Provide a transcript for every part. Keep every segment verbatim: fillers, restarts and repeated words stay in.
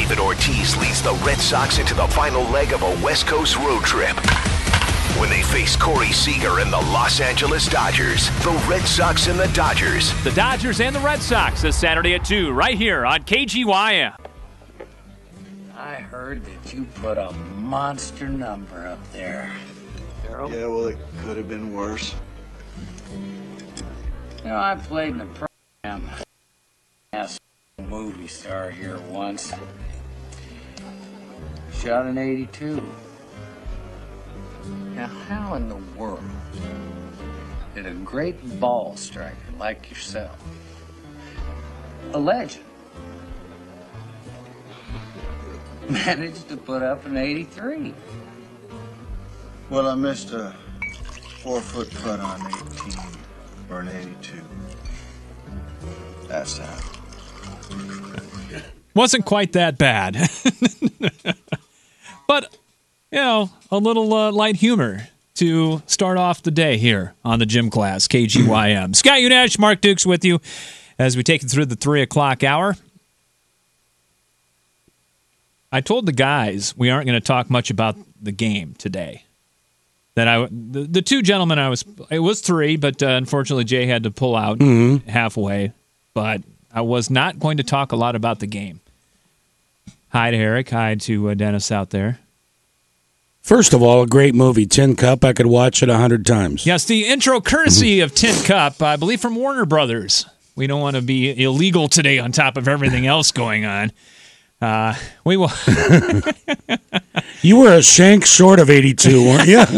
David Ortiz leads the Red Sox into the final leg of a West Coast road trip. When they face Corey Seager and the Los Angeles Dodgers, the Red Sox and the Dodgers. The Dodgers and the Red Sox this Saturday at two, right here on K G Y M. I heard that you put a monster number up there. Darryl? Yeah, well, it could have been worse. You know, I played in a program. Ass movie star here once. Shot an eighty-two. Now, how in the world did a great ball striker like yourself, a legend, manage to put up an eighty-three? Well, I missed a four-foot putt on eighteen or an eighty-two. That's how. Wasn't quite that bad. But, you know, a little uh, light humor to start off the day here on the Gym Class, K G Y M. Scott Unash, Mark Dukes with you as we take you through the three o'clock hour. I told the guys we aren't going to talk much about the game today. That I, the, the two gentlemen I was, it was three, but uh, unfortunately Jay had to pull out mm-hmm. halfway. But I was not going to talk a lot about the game. Hi to Eric. Hi to uh, Dennis out there. First of all, a great movie, Tin Cup. I could watch it a hundred times. Yes, the intro courtesy of Tin Cup, I believe from Warner Brothers. We don't want to be illegal today on top of everything else going on. Uh, we will. You were a shank short of eighty-two, weren't you?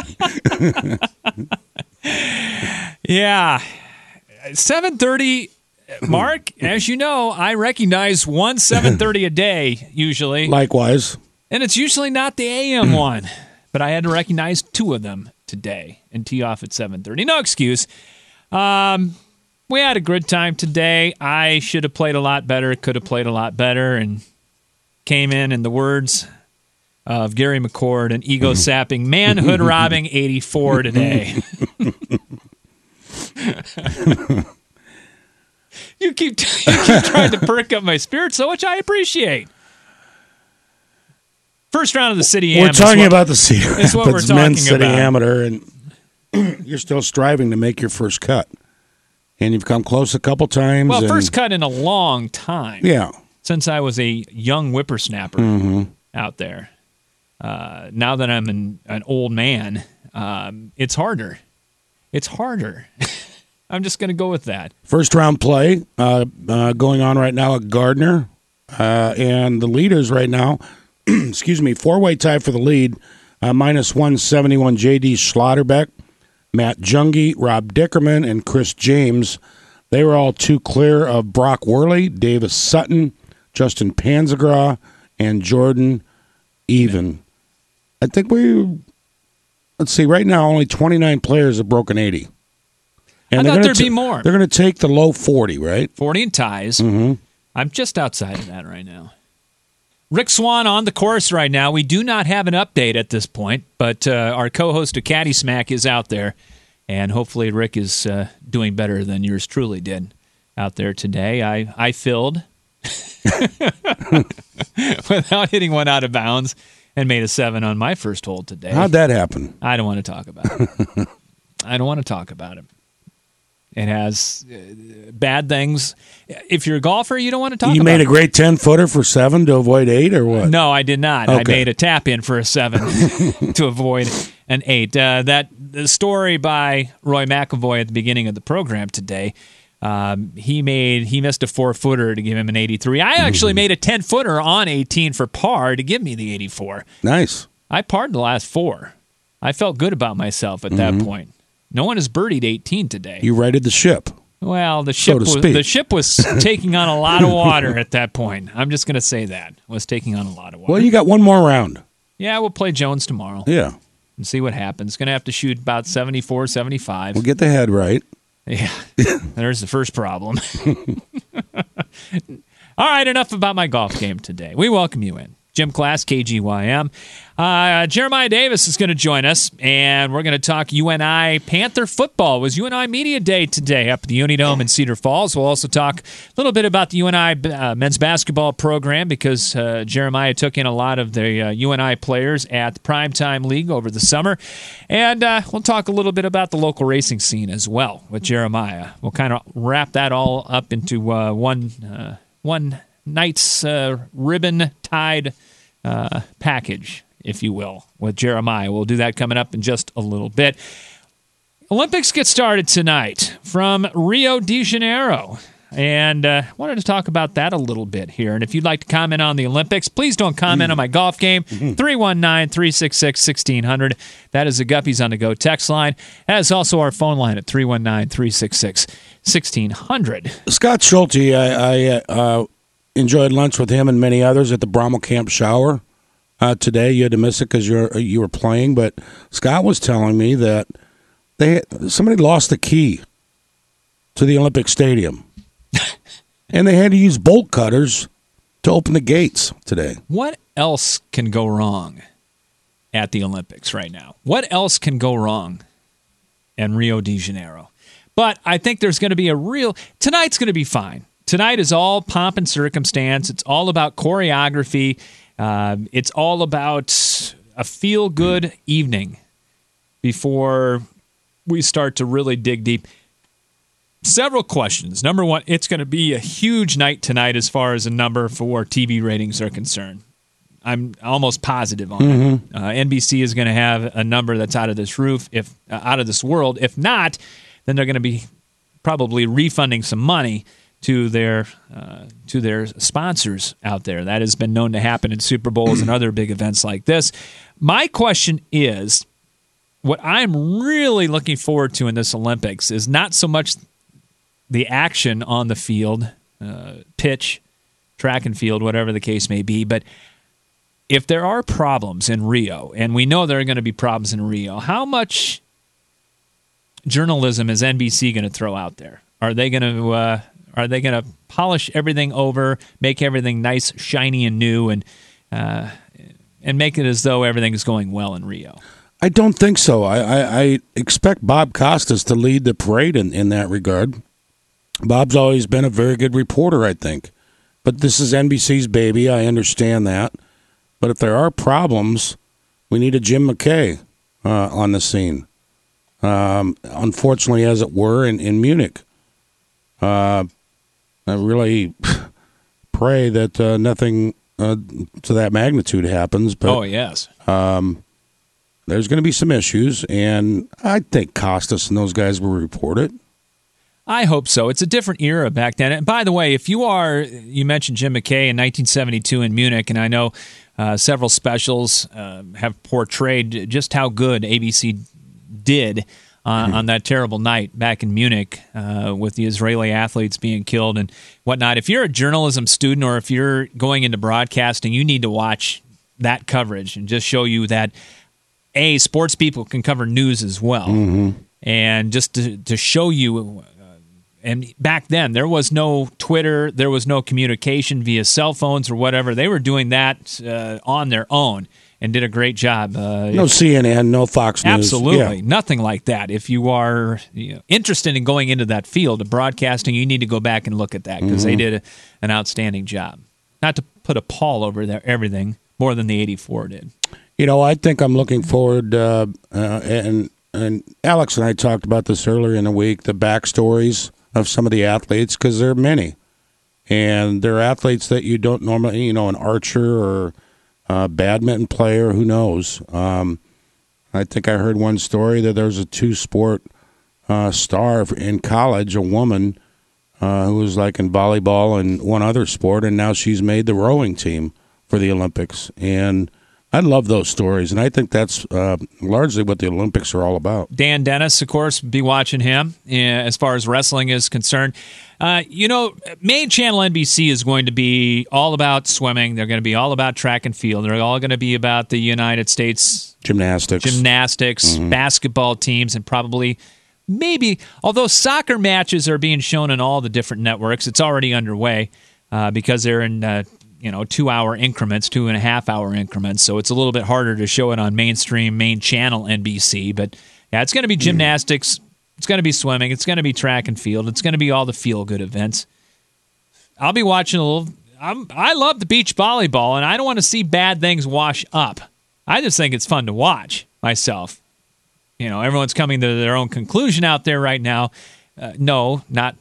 Yeah. seven thirty, Mark, as you know, I recognize one seven thirty a day, usually. Likewise. And it's usually not the A M one, but I had to recognize two of them today and tee off at seven thirty. No excuse. Um, we had a good time today. I should have played a lot better, could have played a lot better, and came in, in the words of Gary McCord, an ego-sapping, manhood-robbing eighty-four today. you, keep, you keep trying to perk up my spirits, so which I appreciate. First round of the City Am. We're talking what, about the City Rapids what we're talking men's City about. Amateur, and you're still striving to make your first cut. And you've come close a couple times. Well, and, first cut in a long time. Yeah. Since I was a young whippersnapper mm-hmm. out there. Uh, now that I'm an, an old man, um, it's harder. It's harder. I'm just going to go with that. First round play uh, uh, going on right now at Gardner. Uh, and the leaders right now, excuse me, four-way tie for the lead, uh, minus one seventy-one J D Schlotterbeck, Matt Junge, Rob Dickerman, and Chris James. They were all two clear of Brock Worley, Davis Sutton, Justin Panzagra, and Jordan Even. I think we, let's see, right now only twenty-nine players have broken eighty. And I thought there'd t- be more. They're going to take the low forty, right? forty in ties. Mm-hmm. I'm just outside of that right now. Rick Swan on the course right now. We do not have an update at this point, but uh, our co-host of Caddy Smack is out there, and hopefully Rick is uh, doing better than yours truly did out there today. I, I filled without hitting one out of bounds and made a seven on my first hole today. How'd that happen? I don't want to talk about it. I don't want to talk about it. It has uh, bad things. If you're a golfer, you don't want to talk you about it. You made a great ten-footer for seven to avoid eight, or what? No, I did not. Okay. I made a tap-in for a seven to avoid an eight. Uh, that the story by Roy McAvoy at the beginning of the program today, um, he made he missed a four-footer to give him an eighty-three. I actually mm-hmm. made a ten-footer on eighteen for par to give me the eighty-four. Nice. I parred the last four. I felt good about myself at mm-hmm. that point. No one has birdied eighteen today. You righted the ship. Well, the ship so was speak. the ship was taking on a lot of water at that point. I'm just going to say that. Was taking on a lot of water. Well, you got one more round. Yeah, we'll play Jones tomorrow. Yeah. And see what happens. Going to have to shoot about seventy-four, seventy-five. We'll get the head right. Yeah. There's the first problem. All right, enough about my golf game today. We welcome you in. Gym Class, K G Y M. Uh, Jeremiah Davis is going to join us, and we're going to talk U N I Panther football. It was U N I Media Day today up at the Unidome in Cedar Falls. We'll also talk a little bit about the U N I uh, men's basketball program because uh, Jeremiah took in a lot of the uh, U N I players at the Primetime League over the summer. And uh, we'll talk a little bit about the local racing scene as well with Jeremiah. We'll kind of wrap that all up into uh, one, uh, one night's uh, ribbon-tied uh, package, if you will, with Jeremiah. We'll do that coming up in just a little bit. Olympics get started tonight from Rio de Janeiro. And I uh, wanted to talk about that a little bit here. And if you'd like to comment on the Olympics, please don't comment mm. on my golf game. Mm-hmm. three one nine, three six six, one six zero zero. That is the Guppies on the Go text line. That is also our phone line at three one nine, three six six, one six zero zero. Scott Schulte, I, I uh, enjoyed lunch with him and many others at the Brommel Camp Shower. Uh, today you had to miss it because you you were playing, but Scott was telling me that they somebody lost the key to the Olympic Stadium, and they had to use bolt cutters to open the gates today. What else can go wrong at the Olympics right now? What else can go wrong in Rio de Janeiro? But I think there's going to be a real tonight's going to be fine. Tonight is all pomp and circumstance. It's all about choreography. Uh, it's all about a feel-good evening before we start to really dig deep. Several questions. Number one, it's going to be a huge night tonight as far as a number for T V ratings are concerned. I'm almost positive on mm-hmm. it. Uh, N B C is going to have a number that's out of this roof, if uh, out of this world. If not, then they're going to be probably refunding some money to their uh, to their sponsors out there. That has been known to happen in Super Bowls and other big events like this. My question is, what I'm really looking forward to in this Olympics is not so much the action on the field, uh, pitch, track and field, whatever the case may be, but if there are problems in Rio, and we know there are going to be problems in Rio, how much journalism is N B C going to throw out there? Are they going to uh, Are they going to polish everything over, make everything nice, shiny, and new, and uh, and make it as though everything is going well in Rio? I don't think so. I, I, I expect Bob Costas to lead the parade in, in that regard. Bob's always been a very good reporter, I think. But this is N B C's baby. I understand that. But if there are problems, we need a Jim McKay uh, on the scene. Um, unfortunately, as it were, in, in Munich. Uh, I really pray that uh, nothing uh, to that magnitude happens. But, oh, yes. Um, there's going to be some issues, and I think Costas and those guys will report it. I hope so. It's a different era back then. And by the way, if you are, you mentioned Jim McKay in nineteen seventy-two in Munich, and I know uh, several specials uh, have portrayed just how good A B C did Uh, on that terrible night back in Munich uh, with the Israeli athletes being killed and whatnot. If you're a journalism student or if you're going into broadcasting, you need to watch that coverage and just show you that, A, sports people can cover news as well. Mm-hmm. And just to, to show you, uh, and back then there was no Twitter, there was no communication via cell phones or whatever. They were doing that uh, on their own. And did a great job. Uh, no C N N, no Fox News. Absolutely. Yeah. Nothing like that. If you are you know, interested in going into that field of broadcasting, you need to go back and look at that because mm-hmm. they did a, an outstanding job. Not to put a pall over there, everything, more than the eighty-four did. You know, I think I'm looking forward, uh, uh, and, and Alex and I talked about this earlier in the week, the backstories of some of the athletes, because there are many. And there are athletes that you don't normally, you know, an archer or Uh, badminton player, who knows? Um, I think I heard one story that there was a two-sport uh, star in college, a woman uh, who was like in volleyball and one other sport, and now she's made the rowing team for the Olympics. And I love those stories, and I think that's uh, largely what the Olympics are all about. Dan Dennis, of course, be watching him uh, as far as wrestling is concerned. Uh, you know, main channel N B C is going to be all about swimming. They're going to be all about track and field. They're all going to be about the United States gymnastics, gymnastics, mm-hmm. basketball teams, and probably maybe, although soccer matches are being shown on all the different networks, it's already underway uh, because they're in uh, you know, two-hour increments, two and a half hour increments. So it's a little bit harder to show it on mainstream, main channel N B C. But yeah, it's going to be gymnastics. It's going to be swimming. It's going to be track and field. It's going to be all the feel-good events. I'll be watching a little. I'm, I love the beach volleyball, and I don't want to see bad things wash up. I just think it's fun to watch myself. You know, everyone's coming to their own conclusion out there right now. Uh, no, not.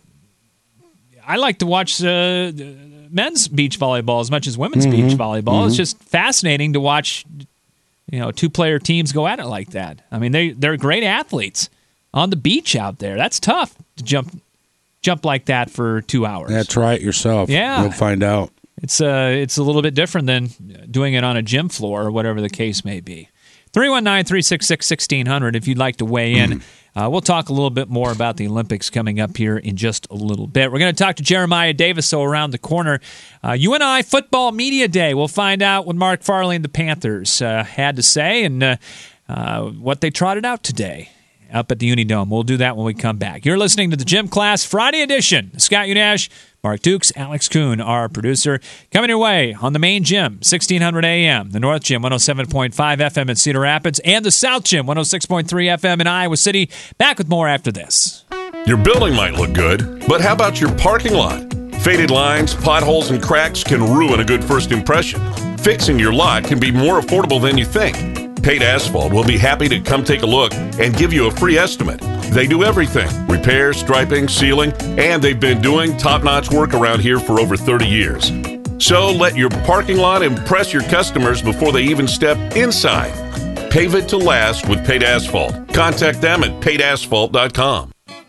I like to watch uh, men's beach volleyball as much as women's mm-hmm. beach volleyball. Mm-hmm. It's just fascinating to watch, you know, two-player teams go at it like that. I mean, they they're great athletes on the beach out there. That's tough to jump jump like that for two hours. Yeah, try it yourself. Yeah, you'll find out. It's uh, it's a little bit different than doing it on a gym floor or whatever the case may be. three one nine, three six six, one six zero zero if you'd like to weigh in. Uh, we'll talk a little bit more about the Olympics coming up here in just a little bit. We're going to talk to Jeremiah Davis, so around the corner. Uh, U N I Football Media Day. We'll find out what Mark Farley and the Panthers uh, had to say and uh, uh, what they trotted out today up at the Unidome. We'll do that when we come back. You're listening to the Gym Class Friday edition. Scott Unash, Mark Dukes, Alex Kuhn, our producer. Coming your way on the main gym, sixteen hundred A M, the North Gym, one oh seven point five F M in Cedar Rapids, and the South Gym, one oh six point three F M in Iowa City. Back with more after this. Your building might look good, but how about your parking lot? Faded lines, potholes, and cracks can ruin a good first impression. Fixing your lot can be more affordable than you think. Paid Asphalt will be happy to come take a look and give you a free estimate. They do everything: repair, striping, sealing, and they've been doing top-notch work around here for over thirty years. So let your parking lot impress your customers before they even step inside. Pave it to last with Paid Asphalt. Contact them at paid asphalt dot com.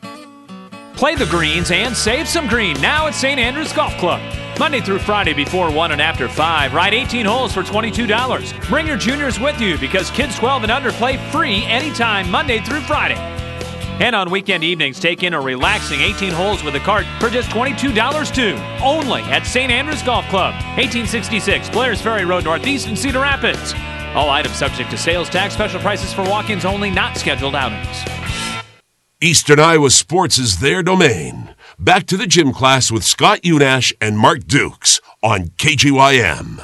Play the greens and save some green now at Saint Andrews Golf Club. Monday through Friday before one and after five. Ride eighteen holes for twenty-two dollars. Bring your juniors with you because kids twelve and under play free anytime Monday through Friday. And on weekend evenings, take in a relaxing eighteen holes with a cart for just twenty-two dollars too. Only at Saint Andrews Golf Club, eighteen sixty-six Blair's Ferry Road Northeast in Cedar Rapids. All items subject to sales tax. Special prices for walk-ins only, not scheduled outings. Eastern Iowa sports is their domain. Back to the Gym Class with Scott Unash and Mark Dukes on K G Y M.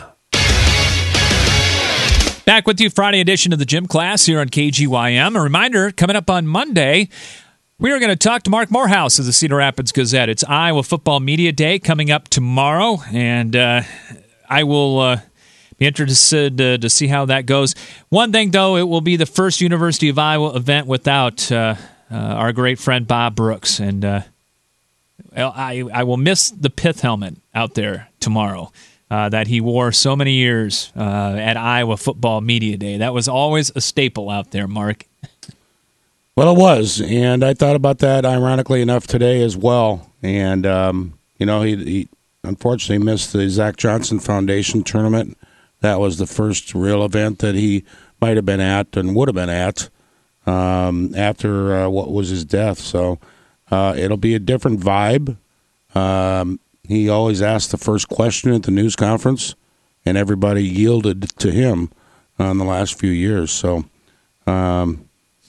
Back with you, Friday edition of the Gym Class here on K G Y M. A reminder, coming up on Monday, we are going to talk to Mark Morehouse of the Cedar Rapids Gazette. It's Iowa Football Media Day coming up tomorrow, and uh, I will uh, be interested uh, to see how that goes. One thing, though, it will be the first University of Iowa event without uh, uh, our great friend Bob Brooks, and uh, I, I will miss the pith helmet out there tomorrow. Uh, that he wore so many years uh, at Iowa Football Media Day. That was always a staple out there, Mark. Well, it was, and I thought about that, ironically enough, today as well. And, um, you know, he, he unfortunately missed the Zach Johnson Foundation tournament. That was the first real event that he might have been at and would have been at um, after uh, what was his death. So uh, it'll be a different vibe. Um He always asked the first question at the news conference, and everybody yielded to him uh, in the last few years. So, um,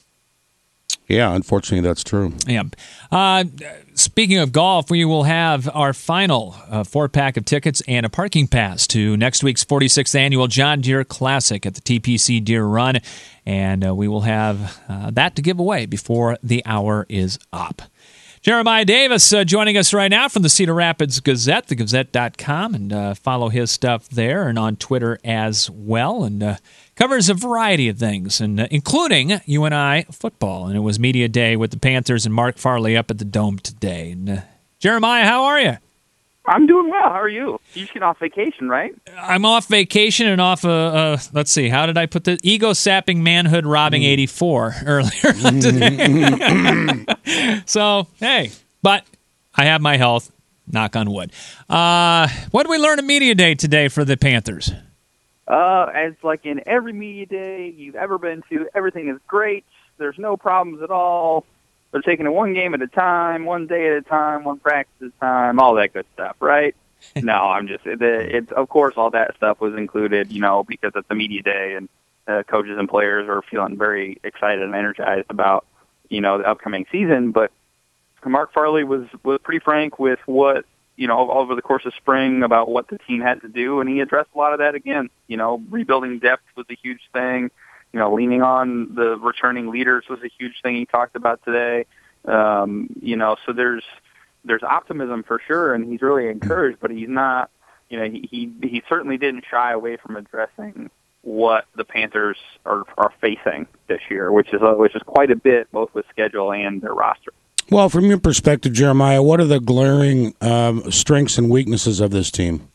yeah, unfortunately, that's true. Yeah. Uh, speaking of golf, we will have our final uh, four-pack of tickets and a parking pass to next week's forty-sixth Annual John Deere Classic at the T P C Deere Run, and uh, we will have uh, that to give away before the hour is up. Jeremiah Davis uh, joining us right now from the Cedar Rapids Gazette, the gazette dot com, and uh, follow his stuff there and on Twitter as well, and uh, covers a variety of things, and uh, including U N I football. And it was Media Day with the Panthers and Mark Farley up at the Dome today. And uh, Jeremiah, how are you? I'm doing well. How are you? You just get off vacation, right? I'm off vacation and off, uh, uh, let's see, how did I put this? Ego-sapping, manhood-robbing eighty-four earlier on today. So, hey, but I have my health, knock on wood. Uh, what did we learn at Media Day today for the Panthers? Uh, as like in every Media Day you've ever been to, everything is great. There's no problems at all. They're taking it one game at a time, one day at a time, one practice at a time, all that good stuff, right? No, I'm just, it, it's, of course, all that stuff was included, you know, because it's a media day and uh, coaches and players are feeling very excited and energized about, you know, the upcoming season. But Mark Farley was, was pretty frank with what you know, over the course of spring about what the team had to do, and he addressed a lot of that again. You know, rebuilding depth was a huge thing. You know, leaning on the returning leaders was a huge thing he talked about today. Um, you know, so there's there's optimism for sure, and he's really encouraged, but he's not, you know, he he, he certainly didn't shy away from addressing what the Panthers are, are facing this year, which is uh, which is quite a bit, both with schedule and their roster. Well, from your perspective, Jeremiah, what are the glaring um, strengths and weaknesses of this team?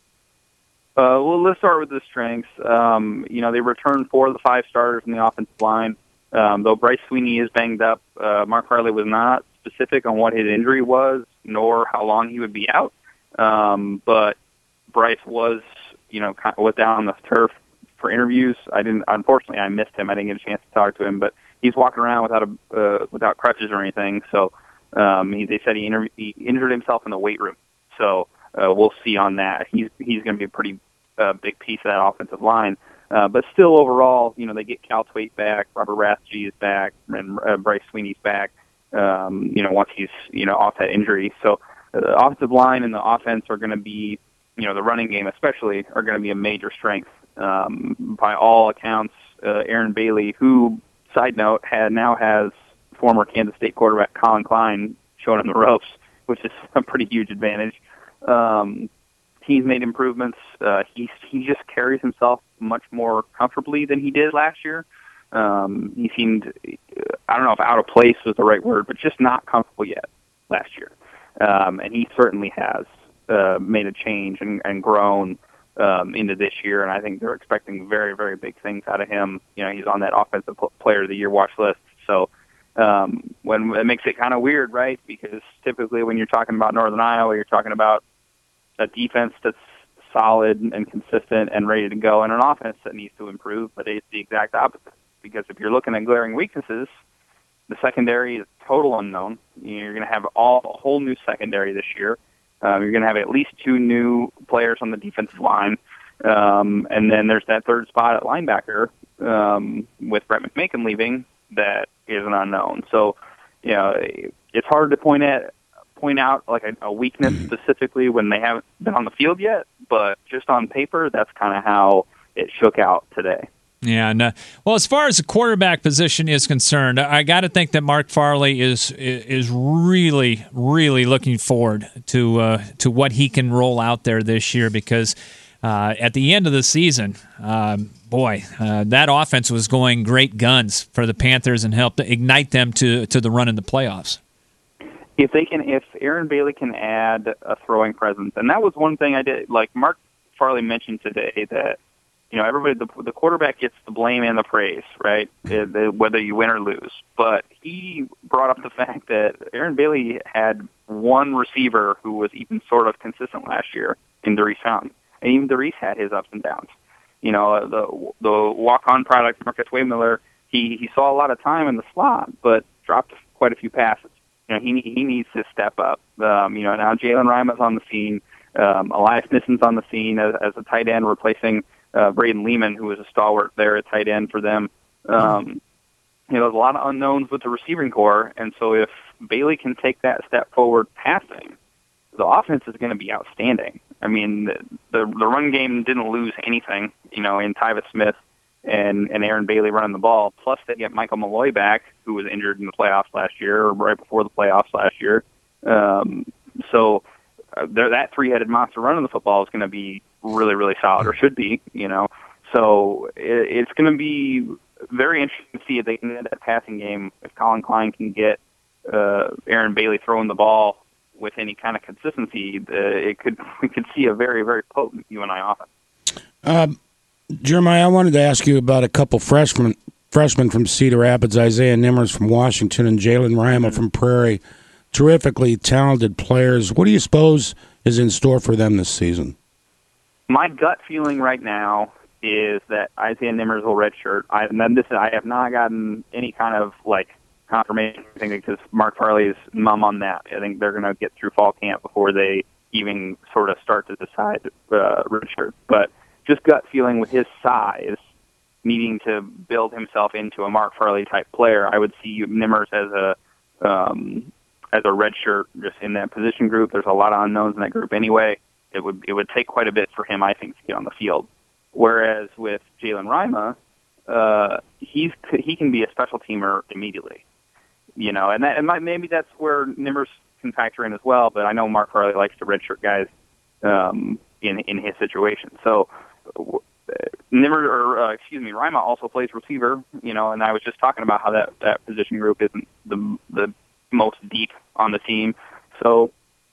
Uh, well, let's start with the strengths. Um, you know, they returned four of the five starters in the offensive line. Um, though Bryce Sweeney is banged up, uh, Mark Farley was not specific on what his injury was, nor how long he would be out. Um, but Bryce was, you know, kind of was down on the turf for interviews. I didn't, unfortunately, I missed him. I didn't get a chance to talk to him, but he's walking around without a uh, without crutches or anything. So um, he, they said he, inter- he injured himself in the weight room. So uh, we'll see on that. He's he's going to be a pretty uh, big piece of that offensive line. Uh, but still, overall, you know, they get Cal Twait back, Robert Rathje is back, and uh, Bryce Sweeney's back. Um, you know, once he's you know off that injury, so uh, the offensive line and the offense are going to be, you know, the running game especially are going to be a major strength. Um, by all accounts, uh, Aaron Bailey, who, side note, had now has former Kansas State quarterback Colin Klein showing him the ropes, which is a pretty huge advantage. Um, he's made improvements. Uh, he he just carries himself much more comfortably than he did last year. Um, he seemed, I don't know if out of place was the right word, but just not comfortable yet last year. Um, and he certainly has uh, made a change and, and grown Um, into this year, and I think they're expecting very, very big things out of him. You know, he's on that offensive player of the year watch list. So um, when it makes it kind of weird, right? Because typically when you're talking about Northern Iowa, you're talking about a defense that's solid and consistent and ready to go, and an offense that needs to improve. But it's the exact opposite. Because if you're looking at glaring weaknesses, the secondary is total unknown. You're going to have all a whole new secondary this year. Um, you're going to have at least two new players on the defensive line. Um, and then there's that third spot at linebacker um, with Brett McMakin leaving that is an unknown. So, you know, it's hard to point at point out like a, a weakness specifically when they haven't been on the field yet, but just on paper, that's kind of how it shook out today. Yeah, and, uh, well, as far as the quarterback position is concerned, I got to think that Mark Farley is is really, really looking forward to uh, to what he can roll out there this year because uh, at the end of the season, um, boy, uh, that offense was going great guns for the Panthers and helped ignite them to, to the run in the playoffs. If they can, if Aaron Bailey can add a throwing presence, and that was one thing I did, like Mark Farley mentioned today that, you know, everybody, the, the quarterback gets the blame and the praise, right? It, the, whether you win or lose. But he brought up the fact that Aaron Bailey had one receiver who was even sort of consistent last year in Darius Fountain. And even Darius had his ups and downs. You know, the the walk-on product, Marcus Waymiller, he, he saw a lot of time in the slot, but dropped quite a few passes. You know, he he needs to step up. Um, you know, now Jalen Ryman's on the scene. Um, Elias Nisson's on the scene as, as a tight end replacing Uh, Braden Lehman, who was a stalwart there at tight end for them. Um, you know, there's a lot of unknowns with the receiving core, and so if Bailey can take that step forward passing, the offense is going to be outstanding. I mean, the, the the run game didn't lose anything, you know, in Tyvis Smith and, and Aaron Bailey running the ball. Plus, they get Michael Malloy back, who was injured in the playoffs last year, or right before the playoffs last year. Um, so uh, that three-headed monster running the football is going to be really, really solid, or should be, you know. So it, it's going to be very interesting to see if they can get that passing game, if Colin Klein can get uh, Aaron Bailey throwing the ball with any kind of consistency. Uh, it could we could see a very, very potent U N I offense. Um, Jeremiah, I wanted to ask you about a couple freshmen, freshmen from Cedar Rapids, Isaiah Nimmers from Washington and Jalen Rima from Prairie. Terrifically talented players. What do you suppose is in store for them this season? My gut feeling right now is that Isaiah Nimmers will redshirt. I, and then this, I have not gotten any kind of like confirmation because Mark Farley's mum on that. I think they're going to get through fall camp before they even sort of start to decide uh, redshirt. But just gut feeling with his size, needing to build himself into a Mark Farley type player, I would see Nimmers as a um, as a redshirt, just in that position group. There's a lot of unknowns in that group anyway. It would it would take quite a bit for him, I think, to get on the field. Whereas with Jalen Rima, uh, he's he can be a special teamer immediately, you know, and that and maybe that's where Nivers can factor in as well. But I know Mark Farley likes to redshirt guys um, in in his situation. So uh, Nivers, or uh, excuse me, Rima also plays receiver, you know, and I was just talking about how that that position group isn't the the most deep on the team. So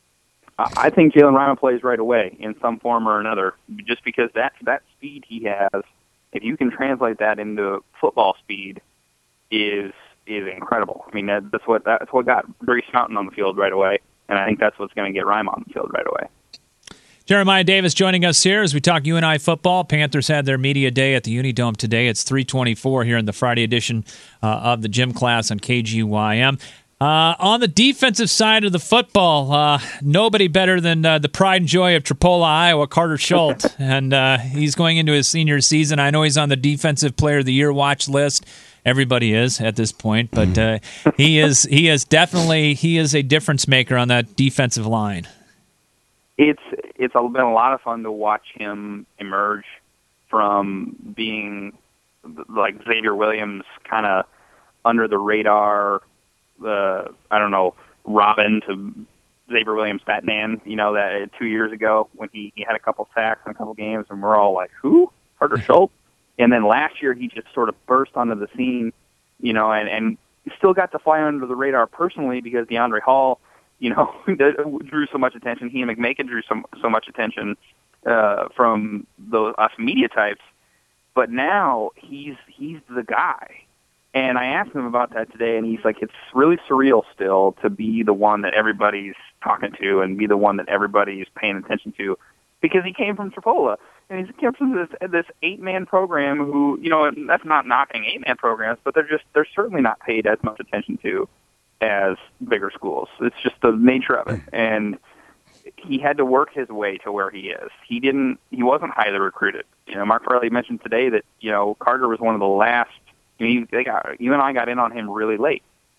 I think Jalen Rima plays right away in some form or another, just because that's that speed he has. If you can translate that into football speed, is is incredible. I mean, that, that's what that's what got Grace Mountain on the field right away, and I think that's what's going to get Rima on the field right away. Jeremiah Davis joining us here as we talk U N I football. Panthers had their media day at the Unidome today. It's three twenty-four here in the Friday edition uh, of the gym class on K G Y M. Uh, on the defensive side of the football, uh, nobody better than uh, the pride and joy of Tripola, Iowa, Carter Schultz. and uh, he's going into his senior season. I know he's on the Defensive Player of the Year watch list. Everybody is at this point, but uh, he is he is definitely he is a difference maker on that defensive line. It's it's been a lot of fun to watch him emerge from being like Xavier Williams, kind of under the radar. Uh, I don't know, Robin to Xavier Williams Batman, you know, that uh, two years ago when he, he had a couple sacks in a couple games, and we're all like, who? Carter Schultz? And then last year he just sort of burst onto the scene, you know, and, and still got to fly under the radar personally because DeAndre Hall, you know, drew so much attention. He and McMakin drew so, so much attention uh, from those us media types. But now he's he's the guy. And I asked him about that today, and he's like, it's really surreal still to be the one that everybody's talking to and be the one that everybody's paying attention to, because he came from Tripola. And he came from this this eight-man program who, you know, that's not knocking eight-man programs, but they're just, they're certainly not paid as much attention to as bigger schools. It's just the nature of it. And he had to work his way to where he is. He didn't, he wasn't highly recruited. You know, Mark Farley mentioned today that, you know, Carter was one of the last. I mean, they got, you and I got in on him really late,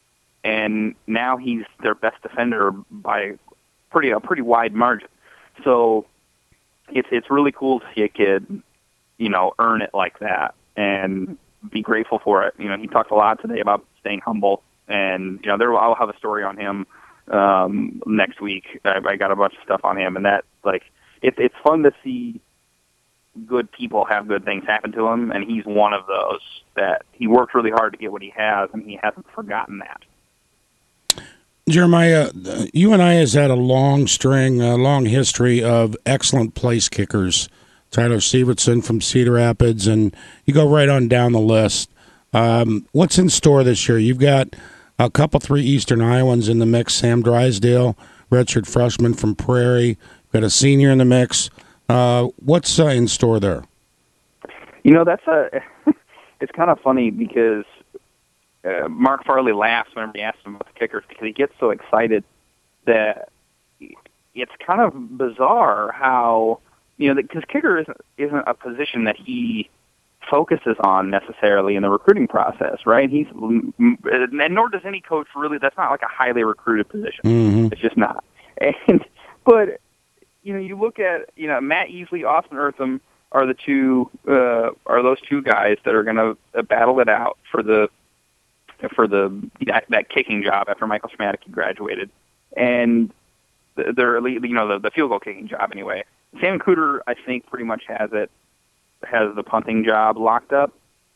and now he's their best defender by pretty a pretty wide margin. So it's it's really cool to see a kid, you know, earn it like that and be grateful for it. You know, he talked a lot today about staying humble, and you know, there I'll have a story on him um, next week. I, I got a bunch of stuff on him, and that like it's it's fun to see good people have good things happen to him, and he's one of those that he worked really hard to get what he has, and he hasn't forgotten that. Jeremiah, U N I has had a long string, a long history of excellent place kickers. Tyler Sievertson from Cedar Rapids, and you go right on down the list. Um, what's in store this year? You've got a couple, three Eastern Iowans in the mix. Sam Drysdale, redshirt freshman from Prairie. You've got a senior in the mix. Uh, what's uh, in store there? You know, that's a. It's kind of funny because uh, Mark Farley laughs whenever he asks him about the kickers because he gets so excited that it's kind of bizarre how, you know, because kicker isn't, isn't a position that he focuses on necessarily in the recruiting process, right? He's and nor does any coach really. That's not like a highly recruited position. Mm-hmm. It's just not. And but. You know, you look at, you know, Matt Easley, Austin Eartham are the two, uh, are those two guys that are going to uh, battle it out for the, for the, that, that kicking job after Michael Schmadeke graduated. And they're, you know, the, the field goal kicking job anyway. Sam Cooter, I think, pretty much has it, has the punting job locked up,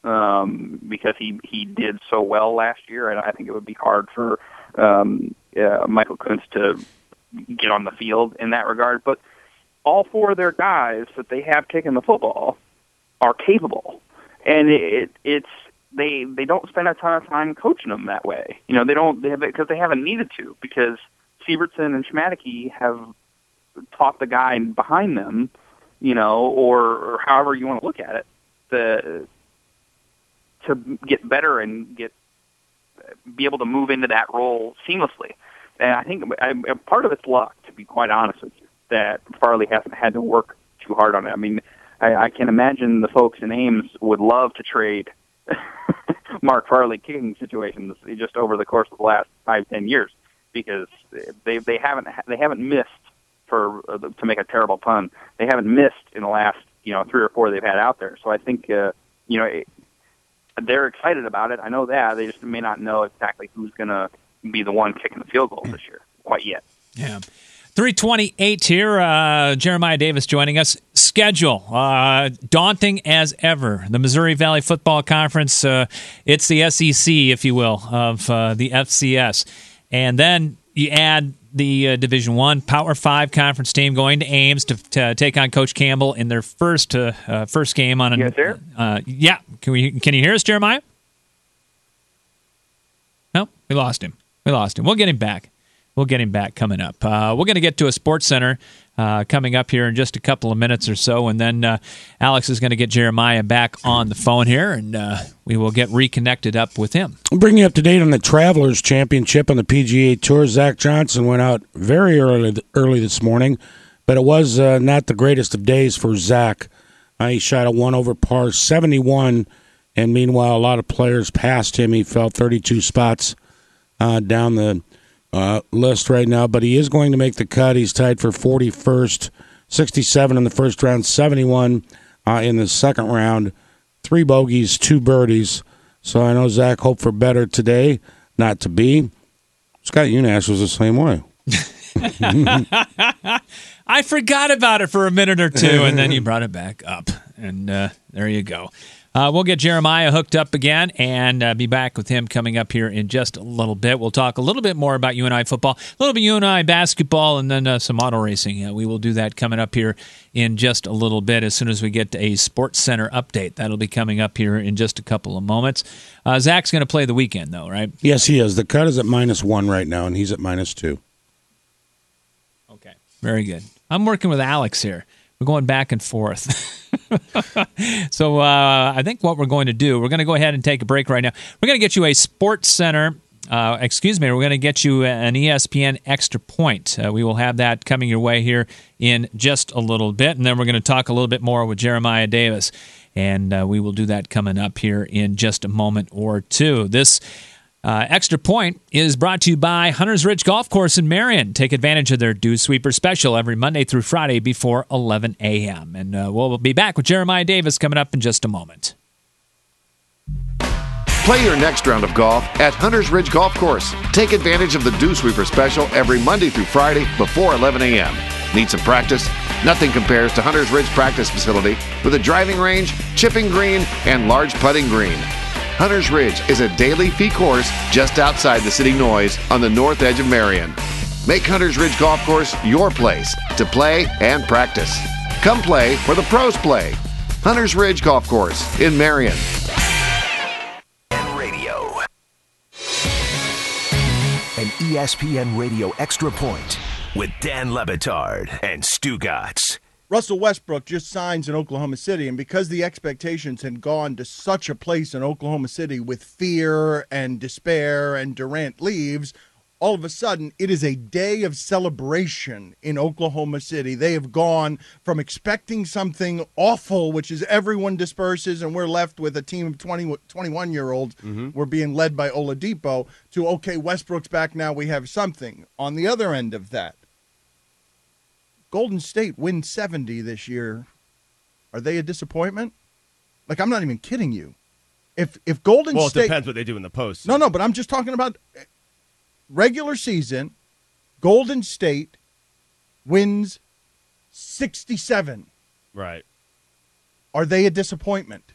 um, because he, he did so well last year. And I think it would be hard for, um, uh, Michael Kuntz to get on the field in that regard, but all four of their guys that they have kicking the football are capable, and it, it's they they don't spend a ton of time coaching them that way. You know, they don't they have because they haven't needed to, because Sievertson and Schmadeke have taught the guy behind them, you know, or, or however you want to look at it, the to get better and get be able to move into that role seamlessly. And I think I, part of it's luck, to be quite honest with you, that Farley hasn't had to work too hard on it. I mean, I, I can imagine the folks in Ames would love to trade Mark Farley kicking situations just over the course of the last five, ten years. because they they haven't they haven't missed for uh, to make a terrible pun. They haven't missed in the last you know three or four they've had out there. So I think uh, you know it, they're excited about it. I know that they just may not know exactly who's going to be the one kicking the field goal this year quite yet. Yeah. three twenty-eight here. Uh, Jeremiah Davis joining us. Schedule, uh, daunting as ever. The Missouri Valley Football Conference, uh, it's the S E C, if you will, of uh, the F C S. And then you add the uh, Division One Power Five conference team going to Ames to, to take on Coach Campbell in their first uh, uh, first game on a. Yes, sir. Uh, yeah, can we? Can you hear us, Jeremiah? No, we lost him. We lost him. We'll get him back. We'll get him back coming up. Uh, we're going to get to a Sports Center uh, coming up here in just a couple of minutes or so, and then uh, Alex is going to get Jeremiah back on the phone here, and uh, we will get reconnected up with him. I'll bring you up to date on the Travelers Championship on the P G A Tour. Zach Johnson went out very early early this morning, but it was uh, not the greatest of days for Zach. Uh, he shot a one over par seventy-one, and meanwhile a lot of players passed him. He fell thirty-two spots uh, down the Uh, list right now, but he is going to make the cut. He's tied for forty-first, sixty-seven in the first round, seventy-one uh, in the second round, three bogeys, two birdies. So I know Zach hoped for better today, not to be. Scott Unash was the same way. I forgot about it for a minute or two, and then you brought it back up, and uh, there you go. Uh, we'll get Jeremiah hooked up again and uh, be back with him coming up here in just a little bit. We'll talk a little bit more about U N I football, a little bit U N I basketball, and then uh, some auto racing. Yeah, we will do that coming up here in just a little bit as soon as we get a Sports Center update. That'll be coming up here in just a couple of moments. Uh, Zach's going to play the weekend, though, right? Yes, he is. The cut is at minus one right now, and he's at minus two. Okay, very good. I'm working with Alex here. We're going back and forth. so uh, I think what we're going to do, we're going to go ahead and take a break right now. We're going to get you a Sports Center, uh, excuse me, we're going to get you an E S P N Extra Point. Uh, we will have that coming your way here in just a little bit, and then we're going to talk a little bit more with Jeremiah Davis, and uh, we will do that coming up here in just a moment or two. This Uh, Extra Point is brought to you by Hunters Ridge Golf Course in Marion. Take advantage of their Dew Sweeper special every Monday through Friday before eleven a.m. And uh, we'll be back with Jeremiah Davis coming up in just a moment. Play your next round of golf at Hunters Ridge Golf Course. Take advantage of the Dew Sweeper special every Monday through Friday before eleven a.m. Need some practice? Nothing compares to Hunters Ridge Practice Facility with a driving range, chipping green, and large putting green. Hunters Ridge is a daily fee course just outside the city noise on the north edge of Marion. Make Hunters Ridge Golf Course your place to play and practice. Come play where the pros play. Hunters Ridge Golf Course in Marion. Radio. An E S P N Radio Extra Point with Dan Le Batard and Stu Gatz. Russell Westbrook just signs in Oklahoma City, and because the expectations had gone to such a place in Oklahoma City with fear and despair and Durant leaves, all of a sudden it is a day of celebration in Oklahoma City. They have gone from expecting something awful, which is everyone disperses and we're left with a team of twenty, twenty-one-year-olds. Mm-hmm. We're being led by Oladipo, to, okay, Westbrook's back now, we have something. On the other end of that, Golden State wins seventy this year. Are they a disappointment? Like, I'm not even kidding you. If if Golden well, State... Well, it depends what they do in the post. No, no, but I'm just talking about regular season. Golden State wins sixty-seven. Right. Are they a disappointment?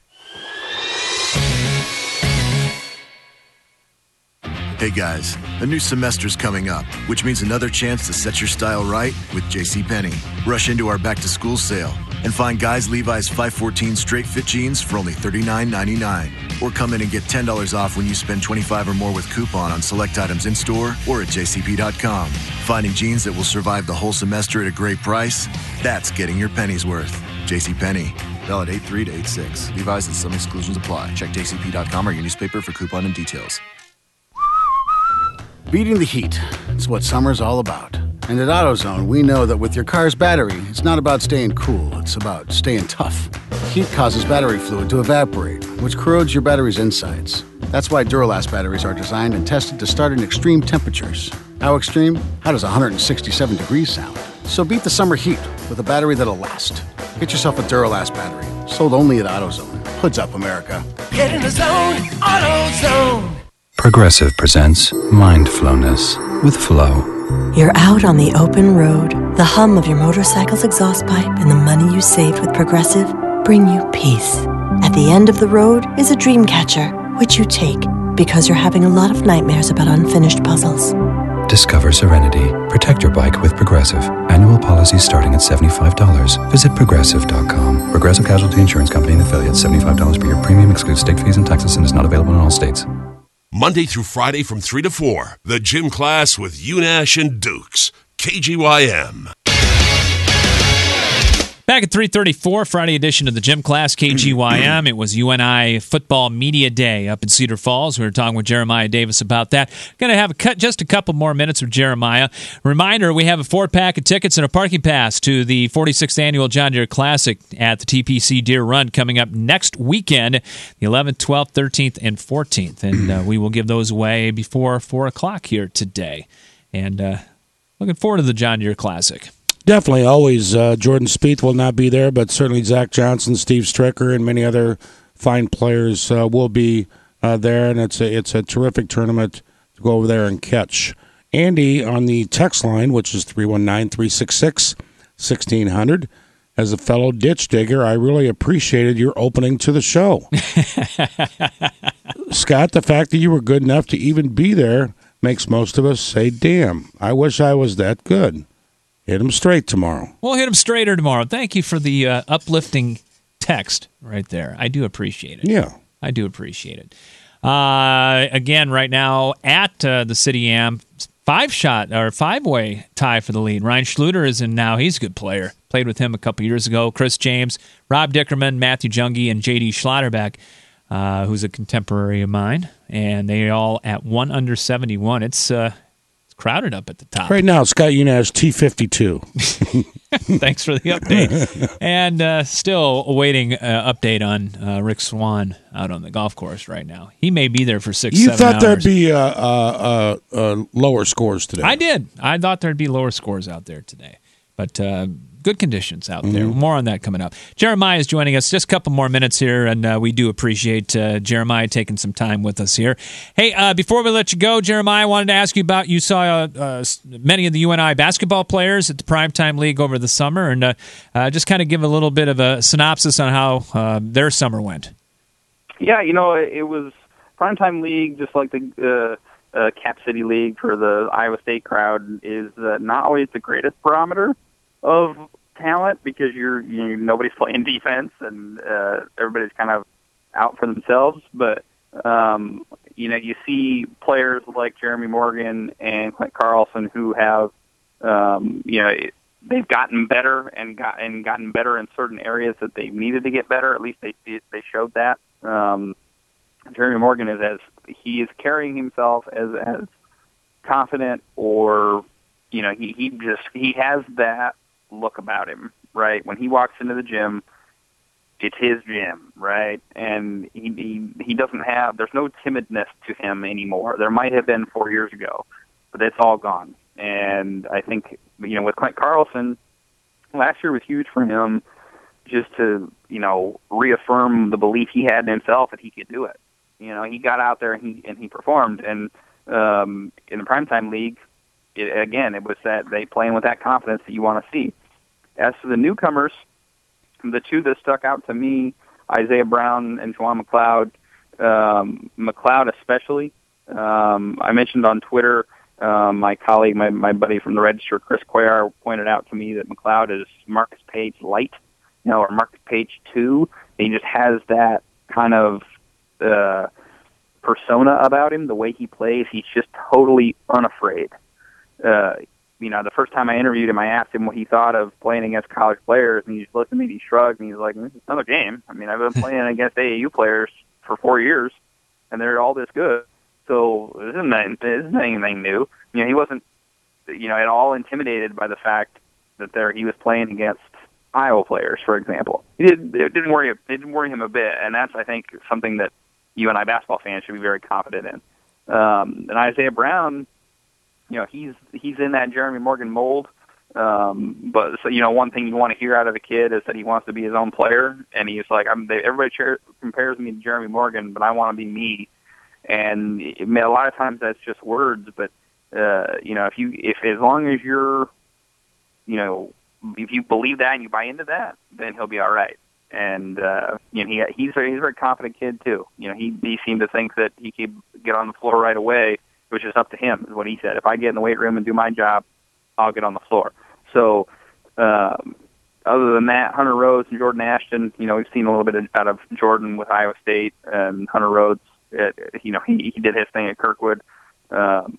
Hey guys, a new semester's coming up, which means another chance to set your style right with JCPenney. Rush into our back-to-school sale and find guys Levi's five fourteen straight fit jeans for only thirty-nine ninety-nine. Or come in and get ten dollars off when you spend twenty-five dollars or more with coupon on select items in-store or at j c p dot com. Finding jeans that will survive the whole semester at a great price? That's getting your pennies worth. JCPenney. Valid eight three to eight six. Levi's and some exclusions apply. Check j c p dot com or your newspaper for coupon and details. Beating the heat. It's what summer's all about. And at AutoZone, we know that with your car's battery, it's not about staying cool, it's about staying tough. Heat causes battery fluid to evaporate, which corrodes your battery's insides. That's why Duralast batteries are designed and tested to start in extreme temperatures. How extreme? How does one hundred sixty-seven degrees sound? So beat the summer heat with a battery that'll last. Get yourself a Duralast battery, sold only at AutoZone. Hoods up, America. Get in the zone, AutoZone. Progressive presents Mindfulness with Flow. You're out on the open road. The hum of your motorcycle's exhaust pipe and the money you saved with Progressive bring you peace. At the end of the road is a dream catcher, which you take because you're having a lot of nightmares about unfinished puzzles. Discover serenity. Protect your bike with Progressive. Annual policies starting at seventy-five dollars. Visit progressive dot com. Progressive Casualty Insurance Company and affiliates. seventy-five dollars per year premium excludes state fees and taxes and is not available in all states. Monday through Friday from three to four, the gym class with Unash and Dukes. K G Y M. Back at three thirty-four, Friday edition of the Gym Class, K G Y M. It was U N I Football Media Day up in Cedar Falls. We were talking with Jeremiah Davis about that. Going to have a cut, just a couple more minutes with Jeremiah. Reminder, we have a four-pack of tickets and a parking pass to the forty-sixth Annual John Deere Classic at the T P C Deer Run coming up next weekend, the eleventh, twelfth, thirteenth, and fourteenth. And uh, we will give those away before four o'clock here today. And uh, looking forward to the John Deere Classic. Definitely, always. Uh, Jordan Spieth will not be there, but certainly Zach Johnson, Steve Stricker, and many other fine players uh, will be uh, there, and it's a, it's a terrific tournament to go over there and catch. Andy on the text line, which is three one nine, three six six, one six zero zero. As a fellow ditch digger, I really appreciated your opening to the show. Scott, the fact that you were good enough to even be there makes most of us say, damn, I wish I was that good. Hit him straight tomorrow. We'll hit him straighter tomorrow. Thank you for the uh, uplifting text right there. I do appreciate it. Yeah. I do appreciate it. Uh, again, right now at uh, the City Am, five-shot or five-way tie for the lead. Ryan Schluter is in now. He's a good player. Played with him a couple years ago. Chris James, Rob Dickerman, Matthew Junge, and J D Schlotterbeck, uh, who's a contemporary of mine. And they all at one under seventy-one. It's... Uh, crowded up at the top. Right now, Scott Unash, T fifty-two. Thanks for the update. And uh, still awaiting uh, update on uh, Rick Swan out on the golf course right now. He may be there for six, you seven thought hours. there'd be uh, uh, uh, uh, lower scores today. I did. I thought there'd be lower scores out there today. But uh, good conditions out there. Mm-hmm. More on that coming up. Jeremiah is joining us. Just a couple more minutes here, and uh, we do appreciate uh, Jeremiah taking some time with us here. Hey, uh, before we let you go, Jeremiah, I wanted to ask you about, you saw uh, uh, many of the U N I basketball players at the Primetime League over the summer, and uh, uh, just kind of give a little bit of a synopsis on how uh, their summer went. Yeah, you know, it was Primetime League, just like the uh, uh, Cap City League for the Iowa State crowd, is uh, not always the greatest barometer of talent because you're you know, nobody's playing defense and uh, everybody's kind of out for themselves. But um, you know, you see players like Jeremy Morgan and Clint Carlson who have um, you know they've gotten better and got and gotten better in certain areas that they needed to get better. At least they they showed that. Um, Jeremy Morgan is as he is carrying himself as as confident, or you know he he just he has that look about him, right? When he walks into the gym, it's his gym, right? And he, he he doesn't have, there's no timidness to him anymore. There might have been four years ago, but it's all gone. And I think, you know, with Clint Carlson, last year was huge for him just to, you know, reaffirm the belief he had in himself that he could do it. You know, he got out there and he and he performed. And um, in the Primetime League, It, again, it was that they playing with that confidence that you want to see. As for the newcomers, the two that stuck out to me, Isaiah Brown and Juwan McLeod, um, McLeod especially. Um, I mentioned on Twitter, um, my colleague, my, my buddy from the Register, Chris Cuellar, pointed out to me that McLeod is Marcus Page light, you know, or Marcus Page two. He just has that kind of uh, persona about him, the way he plays. He's just totally unafraid. Uh, you know, the first time I interviewed him, I asked him what he thought of playing against college players, and he just looked at me and he shrugged, and he's like, it's another game. I mean, I've been playing against A A U players for four years, and they're all this good. So this isn't, this isn't anything new. You know, he wasn't, you know, at all intimidated by the fact that there he was playing against Iowa players, for example. He did, it didn't worry, it didn't worry him a bit, and that's, I think, something that U N I basketball fans should be very confident in. Um, and Isaiah Brown, you know, he's he's in that Jeremy Morgan mold. Um, but so, you know, one thing you want to hear out of a kid is that he wants to be his own player, and he's like, I'm, they, everybody cheer, compares me to Jeremy Morgan, but I want to be me. And it, I mean, a lot of times that's just words, but uh, you know, if you if as long as you're, you know, if you believe that and you buy into that, then he'll be all right. And uh, you know, he he's a, he's a very confident kid too. You know, he he seemed to think that he could get on the floor right away, which is up to him, is what he said. If I get in the weight room and do my job, I'll get on the floor. So, um, other than that, Hunter Rhodes and Jordan Ashton, you know, we've seen a little bit out of Jordan with Iowa State, and Hunter Rhodes, it, you know, he, he did his thing at Kirkwood. Um,